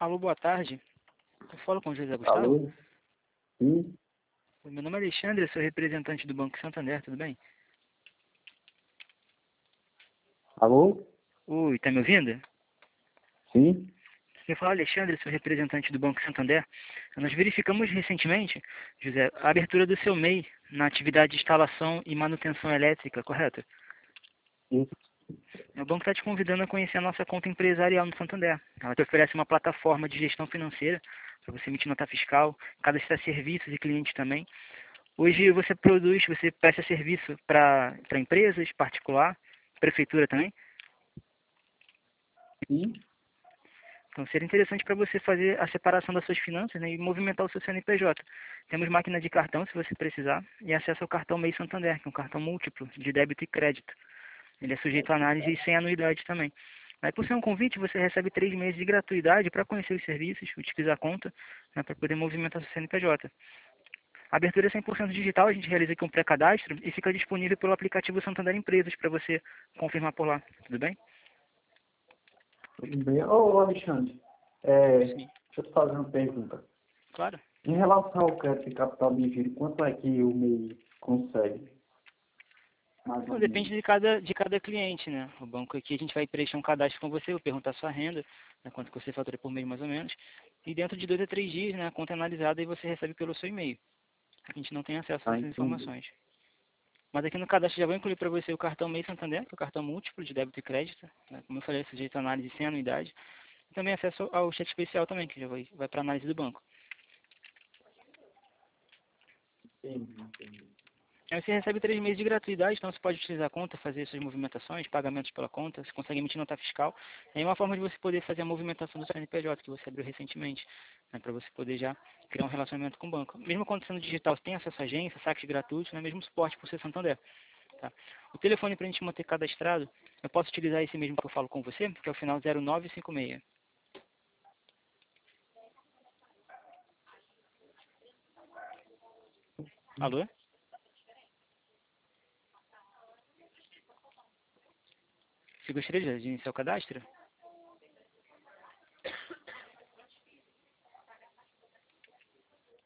Alô, boa tarde. Eu falo com o José Gustavo. Alô? Sim? Meu nome é Alexandre, eu sou representante do Banco Santander, tudo bem? Alô? Oi, tá me ouvindo? Sim? Eu falo Alexandre, sou representante do Banco Santander. Nós verificamos recentemente, José, a abertura do seu MEI na atividade de instalação e manutenção elétrica, correto? Sim. O banco está te convidando a conhecer a nossa conta empresarial no Santander. Ela te oferece uma plataforma de gestão financeira para você emitir nota fiscal, cadastrar serviços e clientes também. Hoje você presta serviço para empresas, particular, prefeitura também. Sim? Então seria interessante para você fazer a separação das suas finanças, né, e movimentar o seu CNPJ. Temos máquina de cartão, se você precisar, e acesso ao cartão MEI Santander, que é um cartão múltiplo de débito e crédito. Ele é sujeito a análise e sem anuidade também. Aí, por ser um convite, você recebe 3 meses de gratuidade para conhecer os serviços, utilizar a conta, né, para poder movimentar seu CNPJ. A abertura é 100% digital, a gente realiza aqui um pré-cadastro e fica disponível pelo aplicativo Santander Empresas para você confirmar por lá. Tudo bem? Tudo bem. Ô, Alexandre, Sim. deixa eu te fazer uma pergunta. Claro. Em relação ao crédito de capital de giro, quanto é que o MEI consegue? Mais ou Então, menos. depende de cada cliente, né? O banco aqui a gente vai preencher um cadastro com você, vou perguntar a sua renda, né, quanto que você fatura por mês mais ou menos. E dentro de 2 a 3 dias, né, a conta é analisada e você recebe pelo seu e-mail. A gente não tem acesso a Ah, essas entendi. informações. Mas aqui no cadastro já vou incluir para você o cartão MEI Santander, que é o cartão múltiplo de débito e crédito, né? Como eu falei, sujeito a análise sem anuidade. E também acesso ao chat especial também, que já vai para análise do banco. Entendi. Aí você recebe 3 meses de gratuidade, então você pode utilizar a conta, fazer suas movimentações, pagamentos pela conta, você consegue emitir nota fiscal. É uma forma de você poder fazer a movimentação do CNPJ que você abriu recentemente, né, para você poder já criar um relacionamento com o banco. Mesmo quando sendo digital, você tem acesso à agência, saques gratuitos, né, mesmo suporte por ser Santander. Tá? O telefone para a gente manter cadastrado, eu posso utilizar esse mesmo que eu falo com você, que é o final 0956. Alô? Você gostaria de iniciar o cadastro?